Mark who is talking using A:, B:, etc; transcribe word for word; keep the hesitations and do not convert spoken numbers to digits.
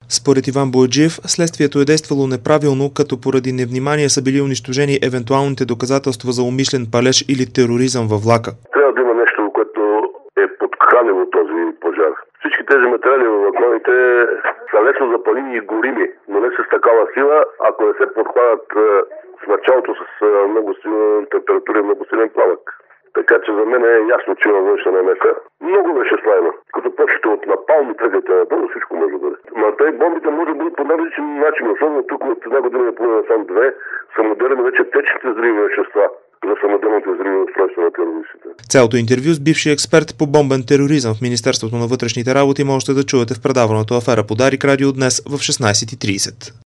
A: Според Иван Бояджиев, следствието е действало неправилно, като поради невнимание са били унищожени евентуалните доказателства за умишлен палеж или тероризъм във влака.
B: Трябва да има нещо, което е подхранило този пожар. Всички тези материали във вагоните са лесно запалими и горими, но не с такава сила, ако не се подхванат в началото с много силна температура и много силен пламък. Така че за мен е ясно, че има външна намеса. Много вещества има. Като почвате от напалми, тръгате надолу, всичко може да бъде. Но тези бомбите може да бъдат по различен начин. Особено тук от една година и половина сам две са моделни вече течните взривни вещества за самоделните взривни устройства на терористите.
A: Цялото интервю с бившия експерт по бомбен тероризъм в Министерството на вътрешните работи можете да чуете в предаването Афера по Дарик радио днес в шестнайсет и трийсет.